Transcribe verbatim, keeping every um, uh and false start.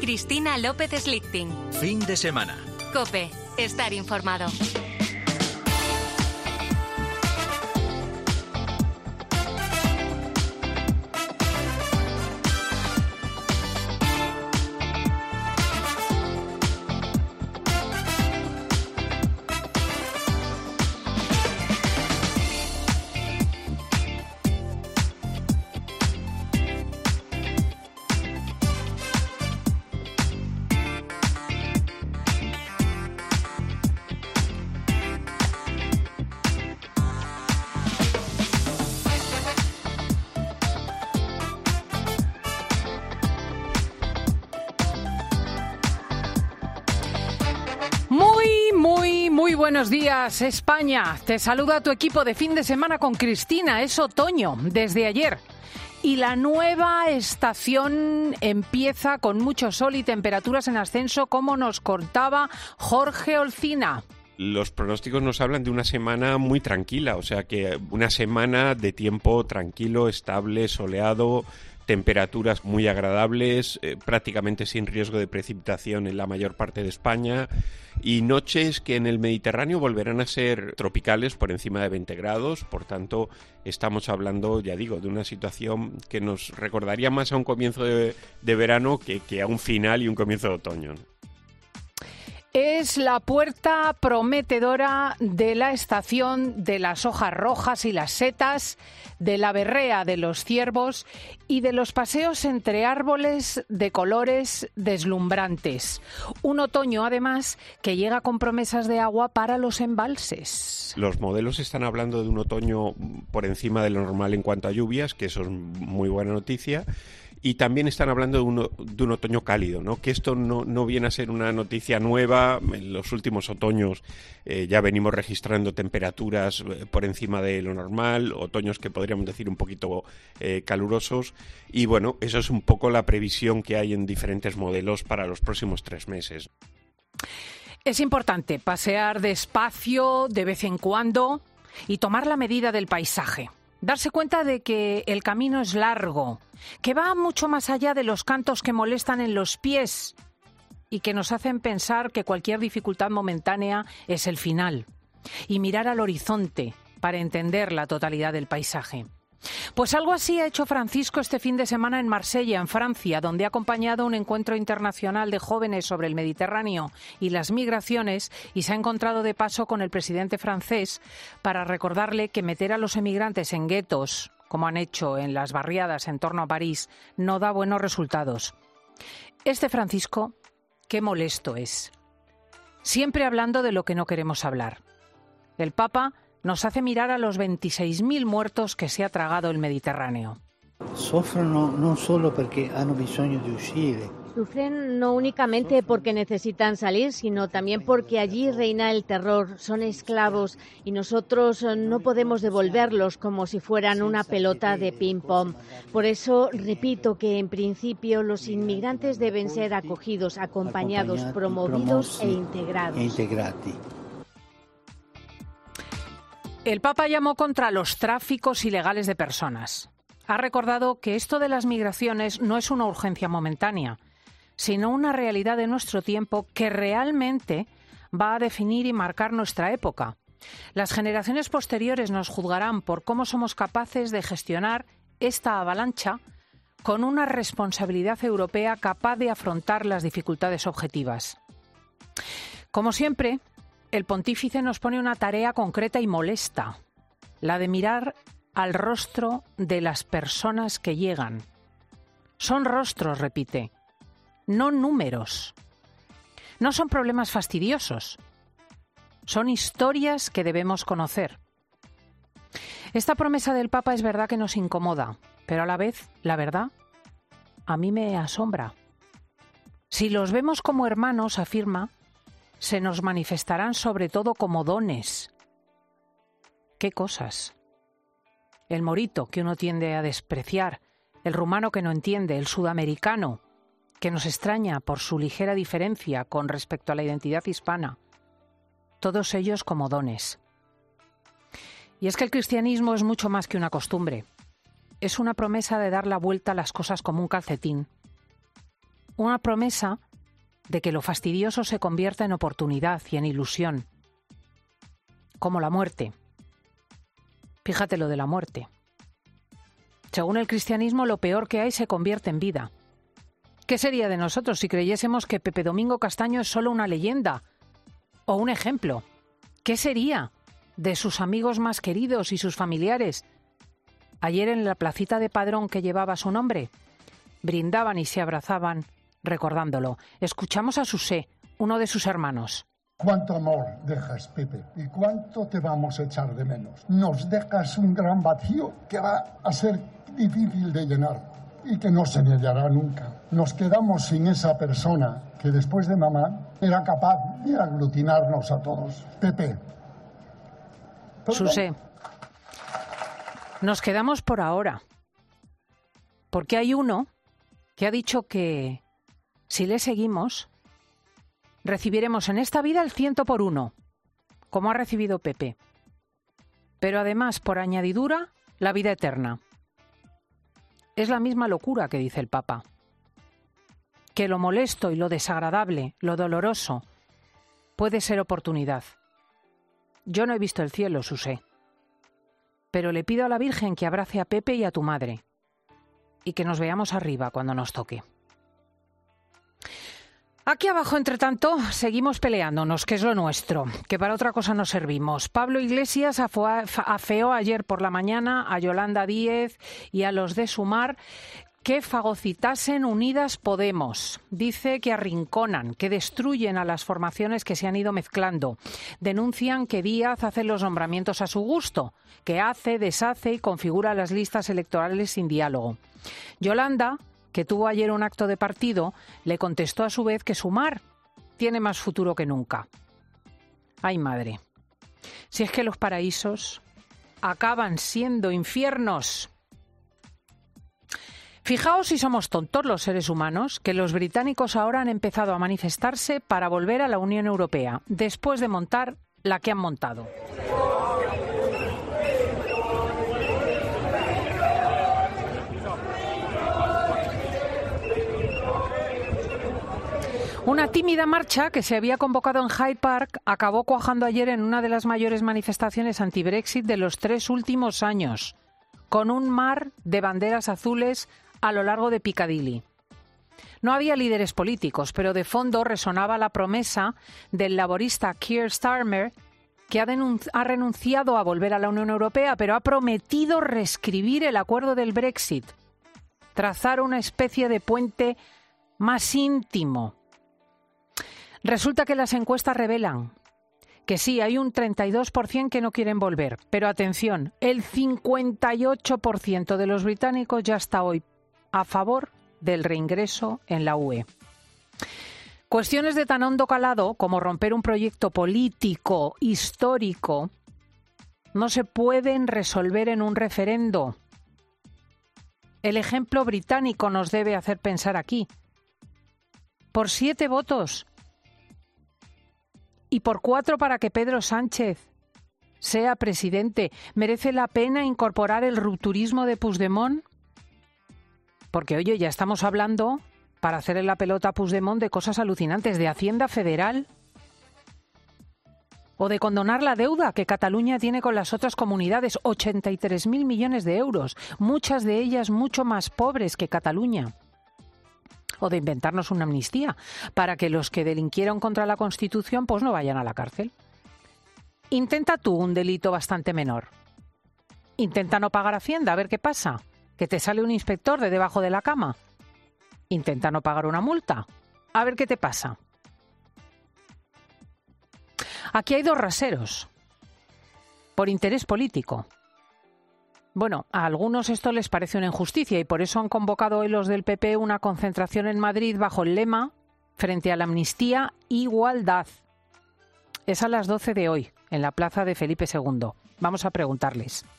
Cristina López Slichting. Fin de semana. COPE. Estar informado. Buenos días, España. Te saluda tu equipo de fin de semana con Cristina. Es otoño desde ayer. Y la nueva estación empieza con mucho sol y temperaturas en ascenso, como nos contaba Jorge Olcina. Los pronósticos nos hablan de una semana muy tranquila, o sea que una semana de tiempo tranquilo, estable, soleado, temperaturas muy agradables, eh, prácticamente sin riesgo de precipitación en la mayor parte de España, y noches que en el Mediterráneo volverán a ser tropicales por encima de veinte grados. Por tanto, estamos hablando, ya digo, de una situación que nos recordaría más a un comienzo de, de verano que, que a un final y un comienzo de otoño, ¿no? Es la puerta prometedora de la estación de las hojas rojas y las setas, de la berrea de los ciervos y de los paseos entre árboles de colores deslumbrantes. Un otoño, además, que llega con promesas de agua para los embalses. Los modelos están hablando de un otoño por encima de lo normal en cuanto a lluvias, que eso es muy buena noticia. Y también están hablando de un, de un otoño cálido, ¿no? Que esto no, no viene a ser una noticia nueva. En los últimos otoños eh, ya venimos registrando temperaturas eh, por encima de lo normal, otoños que podríamos decir un poquito eh, calurosos. Y bueno, eso es un poco la previsión que hay en diferentes modelos para los próximos tres meses. Es importante pasear despacio de vez en cuando y tomar la medida del paisaje. Darse cuenta de que el camino es largo, que va mucho más allá de los cantos que molestan en los pies y que nos hacen pensar que cualquier dificultad momentánea es el final. Y mirar al horizonte para entender la totalidad del paisaje. Pues algo así ha hecho Francisco este fin de semana en Marsella, en Francia, donde ha acompañado un encuentro internacional de jóvenes sobre el Mediterráneo y las migraciones, y se ha encontrado de paso con el presidente francés para recordarle que meter a los emigrantes en guetos, como han hecho en las barriadas en torno a París, no da buenos resultados. Este Francisco, qué molesto es. Siempre hablando de lo que no queremos hablar. El Papa nos hace mirar a los veintiséis mil muertos que se ha tragado el Mediterráneo. Soffrono non solo perché hanno bisogno di uscire. Sufren no únicamente porque necesitan salir, sino también porque allí reina el terror, son esclavos y nosotros no podemos devolverlos como si fueran una pelota de ping-pong. Por eso repito que en principio los inmigrantes deben ser acogidos, acompañados, promovidos e integrados. El Papa llamó contra los tráficos ilegales de personas. Ha recordado que esto de las migraciones no es una urgencia momentánea, sino una realidad de nuestro tiempo que realmente va a definir y marcar nuestra época. Las generaciones posteriores nos juzgarán por cómo somos capaces de gestionar esta avalancha con una responsabilidad europea capaz de afrontar las dificultades objetivas. Como siempre, el pontífice nos pone una tarea concreta y molesta, la de mirar al rostro de las personas que llegan. Son rostros, repite, no números. No son problemas fastidiosos, son historias que debemos conocer. Esta promesa del Papa es verdad que nos incomoda, pero a la vez, la verdad, a mí me asombra. Si los vemos como hermanos, afirma, se nos manifestarán sobre todo como dones. ¿Qué cosas? El morito, que uno tiende a despreciar, el rumano que no entiende, el sudamericano, que nos extraña por su ligera diferencia con respecto a la identidad hispana. Todos ellos como dones. Y es que el cristianismo es mucho más que una costumbre. Es una promesa de dar la vuelta a las cosas como un calcetín. Una promesa de que lo fastidioso se convierta en oportunidad y en ilusión. Como la muerte. Fíjate lo de la muerte. Según el cristianismo, lo peor que hay se convierte en vida. ¿Qué sería de nosotros si creyésemos que Pepe Domingo Castaño es solo una leyenda o un ejemplo? ¿Qué sería de sus amigos más queridos y sus familiares? Ayer en la placita de Padrón que llevaba su nombre, brindaban y se abrazaban recordándolo. Escuchamos a Susé, uno de sus hermanos. Cuánto amor dejas, Pepe, y cuánto te vamos a echar de menos. Nos dejas un gran vacío que va a ser difícil de llenar y que no se llenará nunca. Nos quedamos sin esa persona que después de mamá era capaz de aglutinarnos a todos. Pepe. Susé, nos quedamos por ahora, porque hay uno que ha dicho que si le seguimos, recibiremos en esta vida el ciento por uno, como ha recibido Pepe. Pero además, por añadidura, la vida eterna. Es la misma locura que dice el Papa. Que lo molesto y lo desagradable, lo doloroso, puede ser oportunidad. Yo no he visto el cielo, Susé. Pero le pido a la Virgen que abrace a Pepe y a tu madre. Y que nos veamos arriba cuando nos toque. Aquí abajo, entre tanto, seguimos peleándonos, que es lo nuestro, que para otra cosa no servimos. Pablo Iglesias afeó ayer por la mañana a Yolanda Díez y a los de Sumar que fagocitasen Unidas Podemos. Dice que arrinconan, que destruyen a las formaciones que se han ido mezclando. Denuncian que Díaz hace los nombramientos a su gusto, que hace, deshace y configura las listas electorales sin diálogo. Yolanda, que tuvo ayer un acto de partido, le contestó a su vez que Sumar tiene más futuro que nunca. ¡Ay, madre! Si es que los paraísos acaban siendo infiernos. Fijaos si somos tontos los seres humanos, que los británicos ahora han empezado a manifestarse para volver a la Unión Europea, después de montar la que han montado. Una tímida marcha que se había convocado en Hyde Park acabó cuajando ayer en una de las mayores manifestaciones anti-Brexit de los tres últimos años, con un mar de banderas azules a lo largo de Piccadilly. No había líderes políticos, pero de fondo resonaba la promesa del laborista Keir Starmer, que ha, denunci- ha renunciado a volver a la Unión Europea, pero ha prometido reescribir el acuerdo del Brexit, trazar una especie de puente más íntimo. Resulta que las encuestas revelan que sí, hay un treinta y dos por ciento que no quieren volver, pero atención, el cincuenta y ocho por ciento de los británicos ya está hoy a favor del reingreso en la U E. Cuestiones de tan hondo calado como romper un proyecto político histórico no se pueden resolver en un referendo. El ejemplo británico nos debe hacer pensar aquí. Por siete votos y por cuatro para que Pedro Sánchez sea presidente, ¿merece la pena incorporar el rupturismo de Puigdemont? Porque, oye, ya estamos hablando, para hacerle la pelota a Puigdemont, de cosas alucinantes, de Hacienda Federal o de condonar la deuda que Cataluña tiene con las otras comunidades, ochenta y tres mil millones de euros, muchas de ellas mucho más pobres que Cataluña. O de inventarnos una amnistía para que los que delinquieron contra la Constitución pues no vayan a la cárcel. Intenta tú un delito bastante menor. Intenta no pagar Hacienda, a ver qué pasa. Que te sale un inspector de debajo de la cama. Intenta no pagar una multa, a ver qué te pasa. Aquí hay dos raseros. Por interés político. Bueno, a algunos esto les parece una injusticia y por eso han convocado hoy los del P P una concentración en Madrid bajo el lema frente a la amnistía, igualdad. Es a las doce de hoy, en la plaza de Felipe segundo. Vamos a preguntarles.